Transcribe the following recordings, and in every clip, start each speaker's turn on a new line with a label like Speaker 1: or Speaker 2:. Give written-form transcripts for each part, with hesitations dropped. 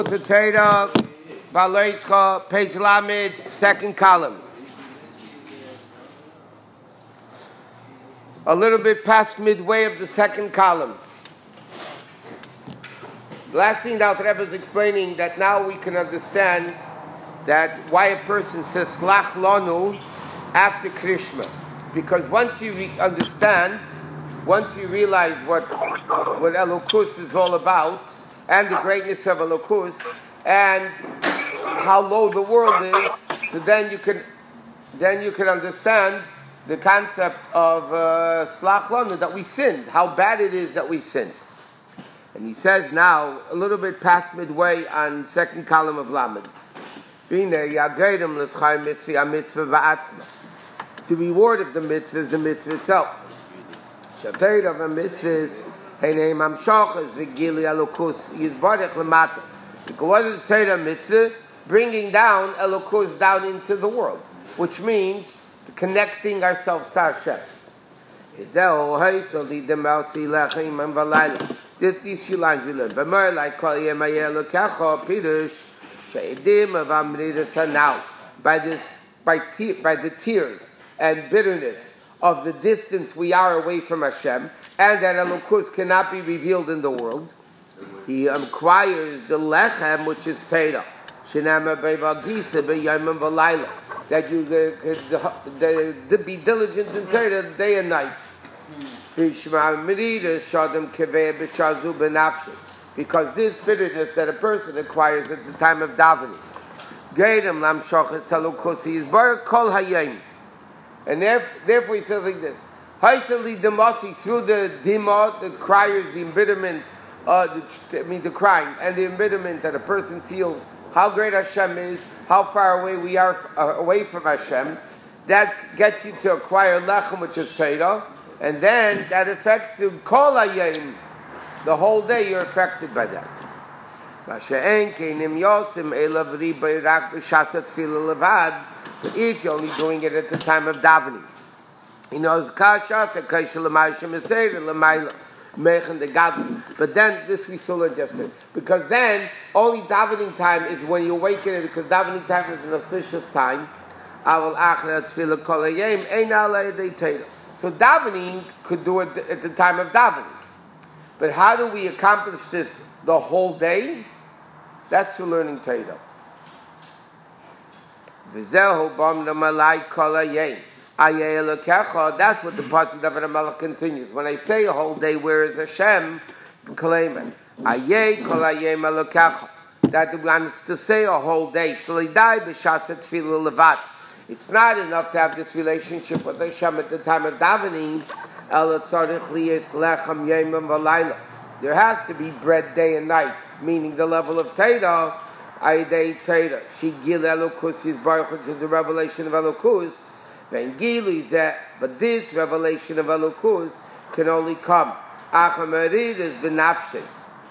Speaker 1: To Torah, Baleischa, page Lamed, second column. A little bit past midway of the second column. The last thing that Rebbe is explaining that now we can understand that why a person says Slach Lanu after Krishma. Because once you understand, once you realize what Elokus is all about, and the greatness of Elokus, and how low the world is, so then you can understand the concept of Slach Lanu, that we sinned, how bad it is that we sinned. And he says now, a little bit past midway on second column of Lamed, the reward of the mitzvah is the mitzvah itself. Shatayr of a mitzvah is because what is Torah mitzvah? Bringing down Elokus down into the world, which means connecting ourselves to Hashem. These few lines we learn. By the tears and bitterness of the distance we are away from Hashem, and that Elokus cannot be revealed in the world, he acquires the lechem, which is Torah. That you be diligent in Torah day and night. Because this bitterness that a person acquires at the time of davening, and therefore he says like this: through the dima, the cries, the embitterment, the crying and the embitterment that a person feels how great Hashem is, how far away we are away from Hashem, that gets you to acquire lechem, which is Torah, and then that affects you kol hayom. The whole day you're affected by that. But if you're only doing it at the time of davening, he knows but then this we still learned yesterday, because then only davening time is when you awaken it, because davening time is an auspicious time. So davening could do it at the time of davening, but how do we accomplish this the whole day? That's through learning Torah. That's what the pasuk of David HaMelech continues. When I say a whole day, where is Hashem? That wants to say a whole day. It's not enough to have this relationship with Hashem at the time of davening. There has to be bread day and night, meaning the level of Torah. Torah. Shigil Elokus is Baruch, which is the revelation of Elokus. But this revelation of Elokus can only come. Is benafshe.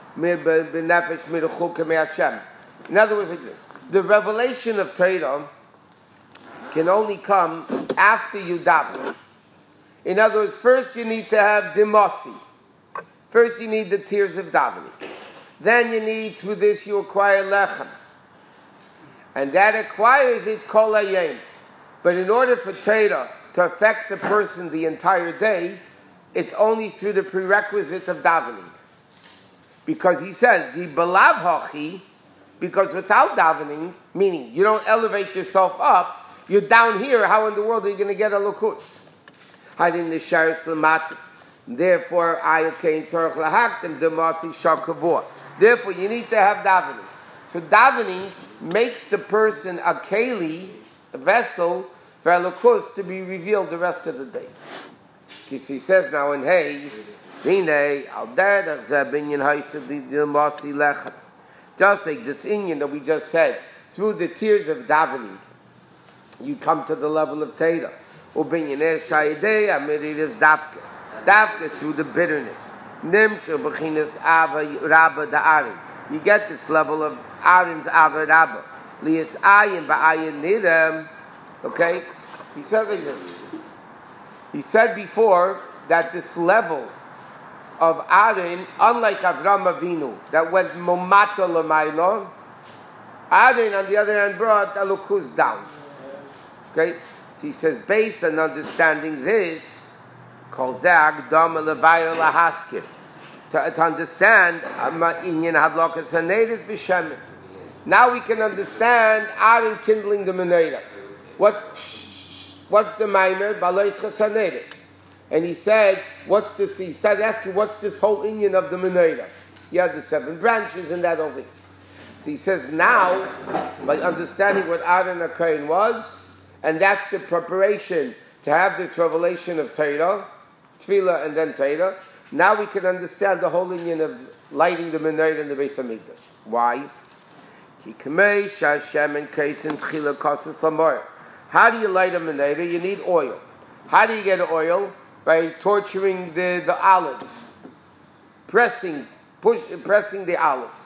Speaker 1: In other words, like this: the revelation of Torah can only come after you daven. In other words, first you need to have dimasi. First you need the tears of davening. Then you need, through this you acquire lechem. And that acquires it kol hayom. But in order for Torah to affect the person the entire day, it's only through the prerequisite of davening. Because he says, the belav hachi, because without davening, meaning you don't elevate yourself up, you're down here, how in the world are you going to get a lukus? Therefore, therefore, you need to have davening. So davening makes the person a keli, a vessel, for Elokus to be revealed the rest of the day. Because he says now in Hey, just like this inyan that we just said, through the tears of davening, you come to the level of Torah. Dafka through the bitterness. You get this level of Aaron's Ava Rabba. Lias ayin ba'ayin nidam. Okay? He said like this. He said before that this level of Aaron, unlike Avram Avinu, that went momato l'maylo, Aaron, on the other hand, brought Elokus down. Okay? So he says, based on understanding this, calls that Agdam Levayr Lahaskim. To understand, Inyan Hadlokas Hanedes B'Shemin. Now we can understand Aaron kindling the menorah. What's the Maimer? Balois Chasanedes. And he said, he started asking, what's this whole Inyan of the menorah? You have the 7 branches and that over here. So he says now, by understanding what Aaron HaKohen was, and that's the preparation to have this revelation of Torah, Tefillah and then Torah, now we can understand the whole Inyan of lighting the menorah in the Beis HaMikdash. Why? How do you light a menorah? You need oil. How do you get oil? By torturing the olives. Pressing the olives.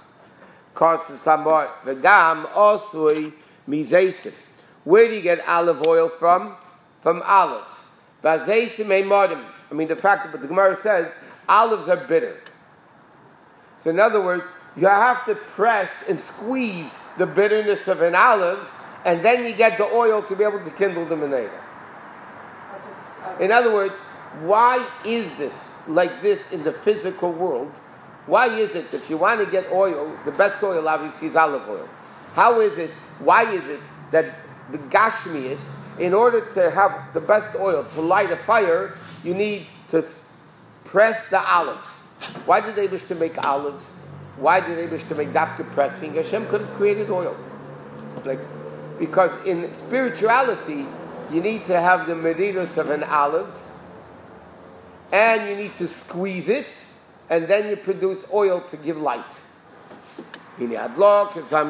Speaker 1: Where do you get olive oil from? From olives. I mean, the fact that the Gemara says olives are bitter. So in other words, you have to press and squeeze the bitterness of an olive, and then you get the oil to be able to kindle the menorah. In other words, why is this like this in the physical world? Why is it that if you want to get oil, the best oil obviously is olive oil? Why is it that the Gashmias, in order to have the best oil, to light a fire, you need to press the olives? Why did they wish to make olives? Why did they wish to make dafka pressing? Hashem could have created oil. Because in spirituality, you need to have the meridos of an olive, and you need to squeeze it, and then you produce oil to give light. Now,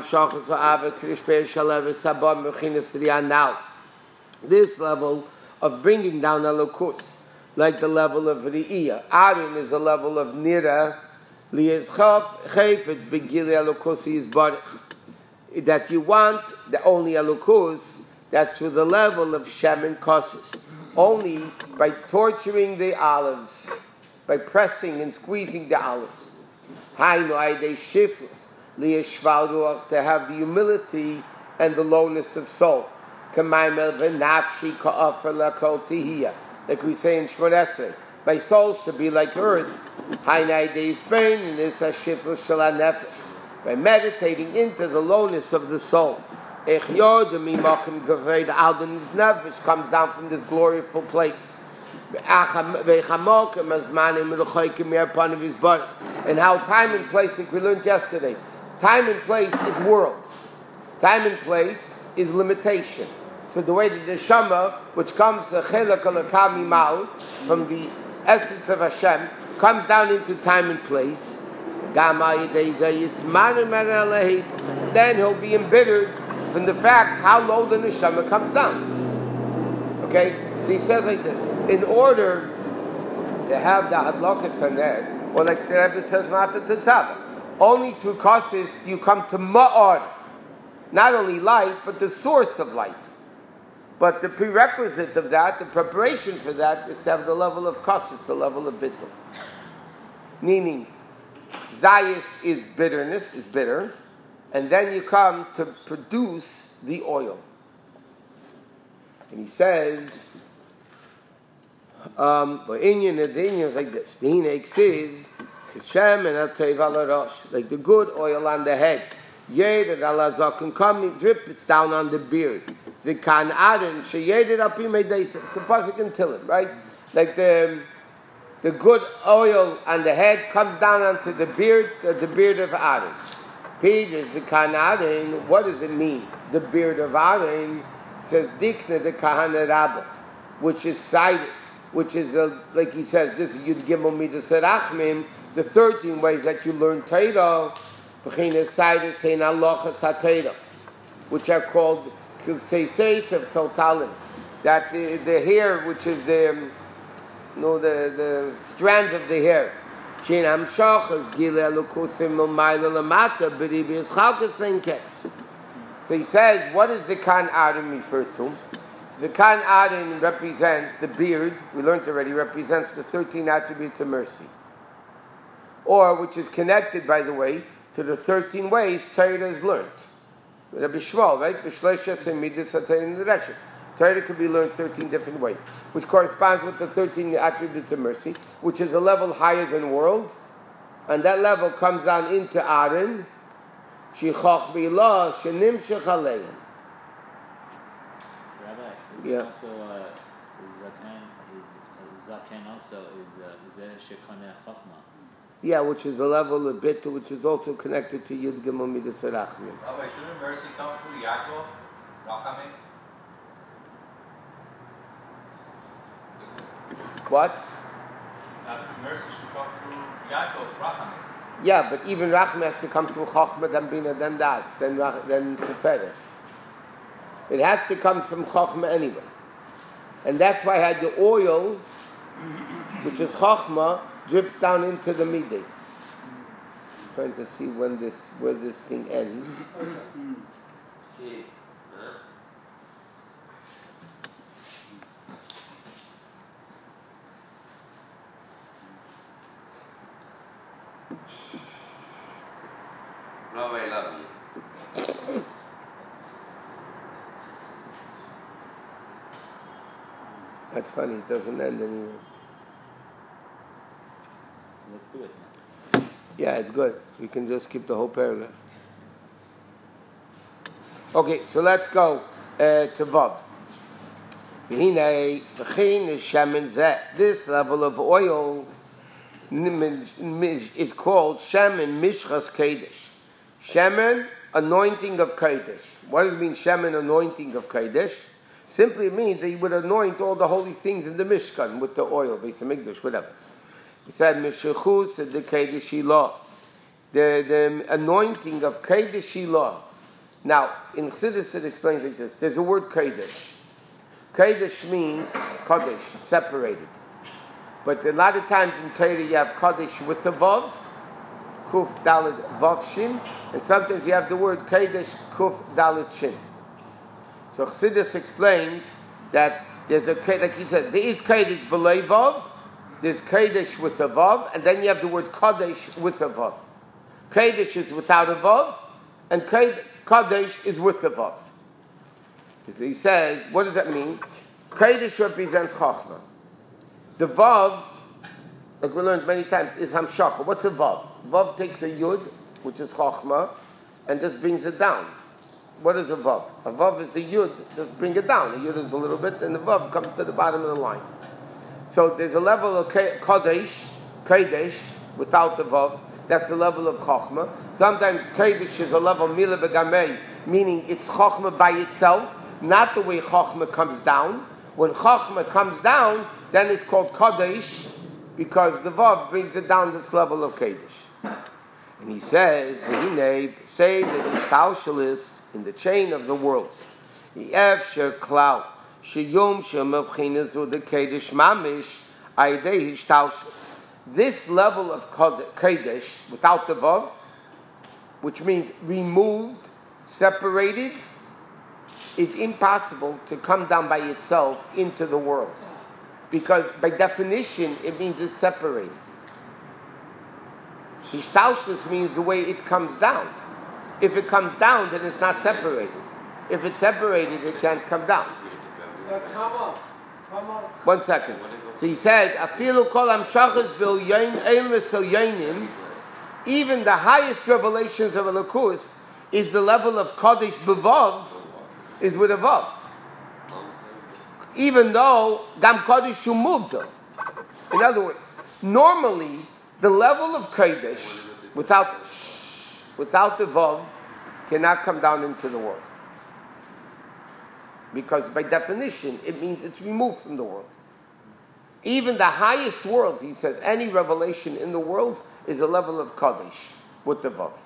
Speaker 1: this level of bringing down Elokus, like the level of Re'iyah. Aaron is a level of Nira, that you want the only Elokus, that's through the level of Shem and Kosis. Only by torturing the olives, by pressing and squeezing the olives. To have the humility and the lowness of soul. Like we say in Shemon Esrei, my soul should be like earth. By meditating into the lowness of the soul. Comes down from this gloriful place. And how time and place, like we learned yesterday, time and place is world. Time and place is limitation. So the way the neshama, which comes from the essence of Hashem, comes down into time and place, then he'll be embittered from the fact how low the neshama comes down. Okay? So he says like this, in order to have the hadlokas haned, or like the Rebbe says, only through kosis do you come to ma'or, not only light, but the source of light. But the prerequisite of that, the preparation for that, is to have the level of kosis, the level of bittul. Meaning, zayis is bitterness, is bitter, and then you come to produce the oil. And he says, the Inyan is like this. Like the good oil on the head. Drip, it's down on the beard. It's a pasuk in Tehillim, right? Like the good oil on the head comes down onto the beard of Aaron. Peter, what does it mean? The beard of Aaron says Dikna the Kahana Rabbah, which is Sidus, which is like he says, this is Yud Gimel Midas Rachmim, the 13 ways that you learn Torah, which are called Kilseis of Totalim, that the hair, which is the strands of the hair. So he says, what does Zakan Aaron refer to? Zakan Aaron represents the beard, we learned already, represents the 13 attributes of mercy. Or, which is connected, by the way, to the 13 ways Torah is learned. Rabbi Shmuel, right? B'shleishes and midas haTorah nidreshes. Torah could be learned 13 different ways, which corresponds with the 13 attributes of mercy, which is a level higher than world, and that level comes down into Aaron. Shichach bilah shenimshach aleim.
Speaker 2: Rabbi, is
Speaker 1: Yeah.
Speaker 2: also Zaken also is Shekoneh Chachma.
Speaker 1: Yeah, which is a level of bit, which is also connected to Yud Gimel Midas Rachmim.
Speaker 3: Rabbi, shouldn't mercy come through Yaakov? Rachamim?
Speaker 1: What?
Speaker 3: Mercy should come through Yaakov, Rachamim.
Speaker 1: Yeah, but even Rachmim has to come through Chochmah, then Bina, then Das, then Tiferes. It has to come from Chochmah anyway. And that's why I had the oil, which is Chochmah, drips down into the Midas. Trying to see where this thing ends.
Speaker 4: Rabbi, I love you.
Speaker 1: That's funny, it doesn't end anywhere.
Speaker 2: Let's do it now.
Speaker 1: Yeah, it's good. We can just keep the whole paragraph. Okay, so let's go to Vav. This level of oil is called Shemen Mishchas Kodesh. Shemen, anointing of Kodesh. What does it mean, Shemen, anointing of Kodesh? Simply means that you would anoint all the holy things in the Mishkan with the oil, Beis HaMikdash, whatever. He said, Mishachus the Kodesh Shilah. The anointing of Kodesh Shilah. Now, in Chassidus it explains like this. There's a word Kodesh. Kodesh means Kodesh, separated. But a lot of times in Torah you have Kodesh with the Vav, Kuf Dalet Vav Shin, and sometimes you have the word Kodesh Kuf Dalet Shin. So Chassidus explains that there's a, like he said, there is Kodesh B'lei Vav, there's Kodesh with a Vav, and then you have the word Kodesh with a Vav. Kodesh is without a Vav, and Kodesh is with a Vav. So he says, what does that mean? Kodesh represents Chachma. The Vav, like we learned many times, is Hamshacha. What's a Vav? Vav takes a Yud, which is Chachma, and just brings it down. What is a Vav? A Vav is the Yud, just bring it down. The Yud is a little bit, and the Vav comes to the bottom of the line. So there's a level of Kodesh, without the Vav. That's the level of Chachma. Sometimes Kodesh is a level Mila Begamei, meaning it's Chachma by itself, not the way Chachma comes down. When Chachma comes down, then it's called Kodesh, because the Vav brings it down this level of Kodesh. And he says, say that Ishtalshalis in the chain of the worlds. Ye'efsher Klau, Sheyom Shemabchinas the Kodesh Mamish, Aidei Ishtalshalis. This level of Kodesh, without the Vav, which means removed, separated, is impossible to come down by itself into the worlds. Because by definition, it means it's separated. Hishtalshlus means the way it comes down. If it comes down, then it's not separated. If it's separated, it can't come down.
Speaker 5: Come on.
Speaker 1: 1 second. So he says, "Afilu kol hamshachas bil yain eilis el yainim." Even the highest revelations of Elokus is the level of Kodesh b'vav, is with a vav. Even though Gam Kodesh Shu moved them. In other words, normally the level of Kodesh without the vav cannot come down into the world. Because by definition, it means it's removed from the world. Even the highest world, he says, any revelation in the world is a level of Kodesh with the vav.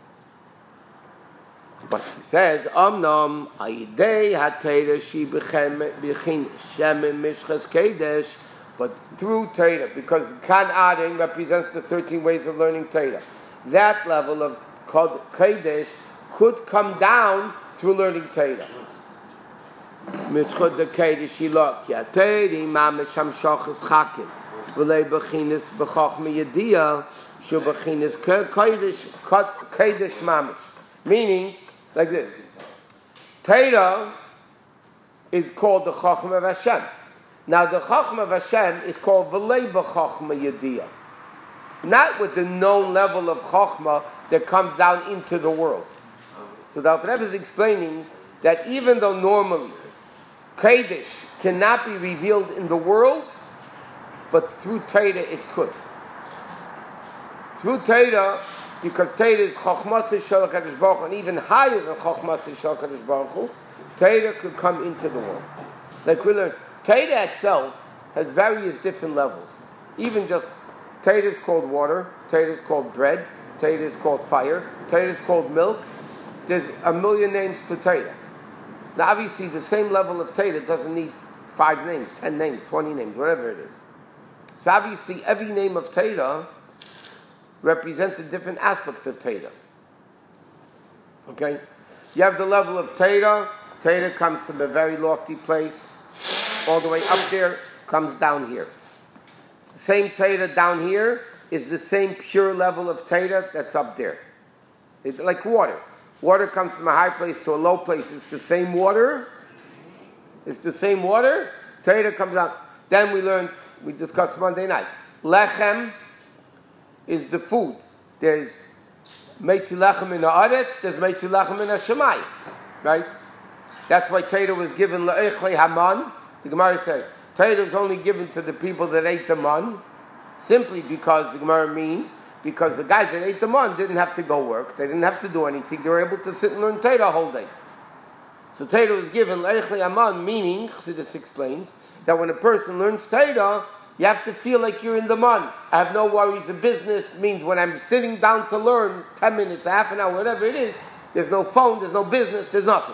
Speaker 1: But he says, Amnam Aidei HaTeira Shi Bechin Shemen Mishchas Kodesh, but through Torah, because Kan Aden represents the 13 ways of learning Torah. That level of Kodesh could come down through learning Torah. Mishchot the Kodesh Shilok Yatei Mamish Hamshachas Chakim V'lei Bechinas B'Chachma Yediyah Shu Bechinas Kodesh Mamish. Meaning, like this. Torah is called the Chachma of Hashem. Now the Chachma of Hashem is called V'lei b'Chachma Yediyah. Not with the known level of Chachma that comes down into the world. So the Alter Rebbe is explaining that even though normally Kodesh cannot be revealed in the world, but through Torah it could. Through Torah, because Torah is Chachmas Shel HaKadosh Baruch Hu, and even higher than Chachmas Shel HaKadosh Baruch Hu, Torah could come into the world. Like we learned, Torah itself has various different levels. Even just Torah is called water, Torah is called bread, Torah is called fire, Torah is called milk. There's a million names to Torah. Now obviously the same level of Torah doesn't need 5 names, 10 names, 20 names, whatever it is. So obviously every name of Torah represents a different aspect of Torah. Okay? You have the level of Torah. Torah comes from a very lofty place. All the way up there, comes down here. The same Torah down here is the same pure level of Torah that's up there. It's like water. Water comes from a high place to a low place. It's the same water. It's the same water. Torah comes out. Then we discussed Monday night. Lechem is the food. There's Meitzi Lechem in the Aretz, there's Meitzi Lechem in the Shemayim. Right? That's why Torah was given Le'echle Haman. The Gemara says, Torah was only given to the people that ate the man, simply because the Gemara means, because the guys that ate the man didn't have to go work, they didn't have to do anything, they were able to sit and learn Torah the whole day. So Torah was given Le'echle Haman, meaning, Chassidus explains, that when a person learns Torah, you have to feel like you're in the man. I have no worries of business. It means when I'm sitting down to learn, 10 minutes, half an hour, whatever it is, there's no phone, there's no business, there's nothing.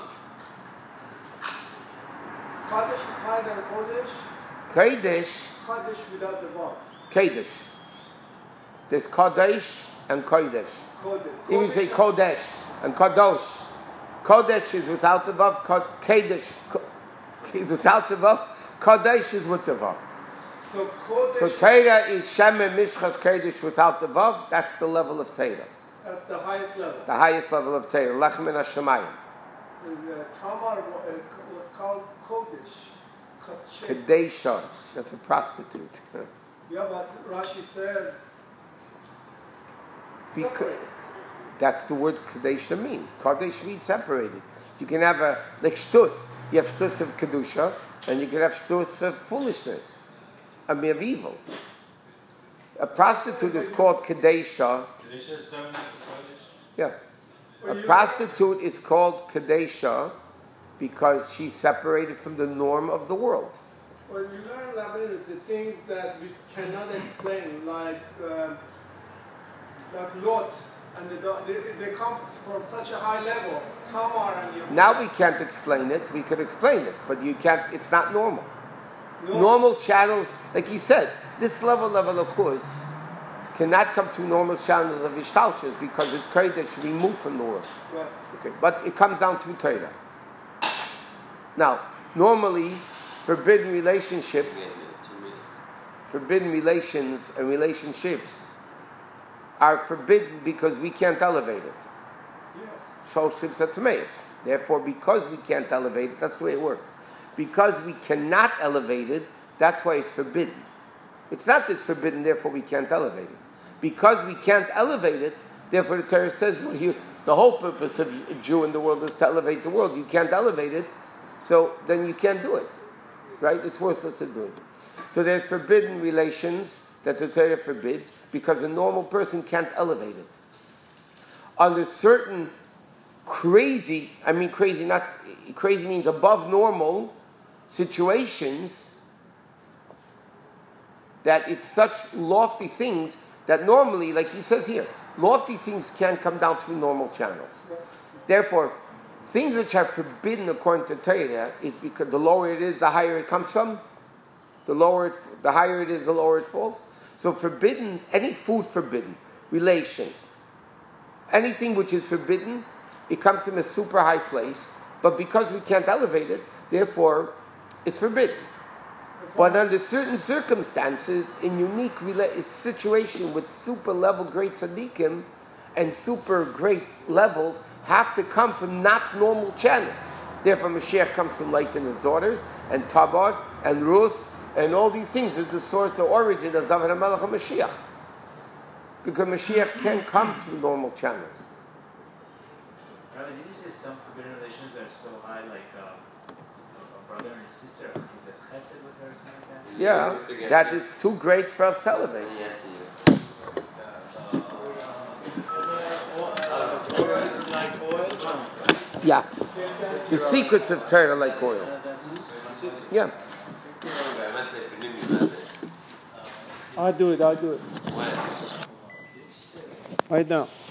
Speaker 5: Kaddish is higher than Kodesh.
Speaker 1: Kodesh.
Speaker 5: Kaddish without the vav.
Speaker 1: Kodesh. There's Kodesh and Kodesh.
Speaker 5: Kodesh.
Speaker 1: Even say Kodesh and Kadosh. Kodesh is without the vav. Kodesh is without the vav. Kodesh is with the vav.
Speaker 5: So Kodesh.
Speaker 1: So Torah is Shem and Mishchas Kodesh without the vav. That's the level of Torah.
Speaker 5: That's the highest level.
Speaker 1: The highest level of Torah. Lechem in Hashemayim.
Speaker 5: Tamar was called Kodesh.
Speaker 1: Kadesha. That's a prostitute.
Speaker 5: Yeah, but Rashi says separated.
Speaker 1: That's the word Kadesha means. Kadesh means separated. You can have like shtus. You have shtus of Kedusha, and you can have shtus of foolishness. Of evil. A prostitute is called Kadesha.
Speaker 3: Kadesha is terminated for Kodesh?
Speaker 1: Yeah. A prostitute is called Kadesha because she's separated from the norm of the world.
Speaker 5: Well, you learn, Rabbi, the things that we cannot explain, like Lot, and they come from such a high level. Tamar and Yehuda.
Speaker 1: Now we can't explain it. We could explain it, but you can't. It's not normal. Normal channels, like he says, this level of Elokus cannot come through normal channels of Ishtalshus because it's Kodesh removed from the world.
Speaker 5: Right.
Speaker 1: Okay, but it comes down through Torah. Now, normally, forbidden relationships, forbidden relations and relationships are forbidden because we can't elevate it.
Speaker 5: Yes.
Speaker 1: Shoshim said to Meis. Therefore, because we can't elevate it, that's the way it works. Because we cannot elevate it, that's why it's forbidden. It's not that it's forbidden, therefore we can't elevate it. Because we can't elevate it, therefore the Torah says, well, the whole purpose of a Jew in the world is to elevate the world. You can't elevate it, so then you can't do it. Right? It's worthless of doing it. So there's forbidden relations that the Torah forbids because a normal person can't elevate it. Under certain crazy means above normal situations, that it's such lofty things that normally, like he says here, lofty things can't come down through normal channels. Therefore, things which are forbidden according to Torah is because the lower it is, the higher it comes from. The higher it is, the lower it falls. So forbidden, any food forbidden, relations, anything which is forbidden, it comes from a super high place, but because we can't elevate it, therefore, it's forbidden. But under certain circumstances, in unique situation with super level great tzaddikim and super great levels, have to come from not normal channels. Therefore, Mashiach comes to lighten his daughters, and Tabar, and Ruth, and all these things is the source, the origin of David HaMelech and Mashiach. Because Mashiach can't come through normal channels.
Speaker 2: Rabbi, did you say some forbidden relations are so high, like a brother and a sister? I think there's chesed with her or something like that?
Speaker 1: Yeah, that is too great for us to elevate.
Speaker 5: Like oil.
Speaker 1: Yeah. The secrets of Torah like oil. Yeah.
Speaker 5: I'll do it.
Speaker 1: When?
Speaker 5: Right now.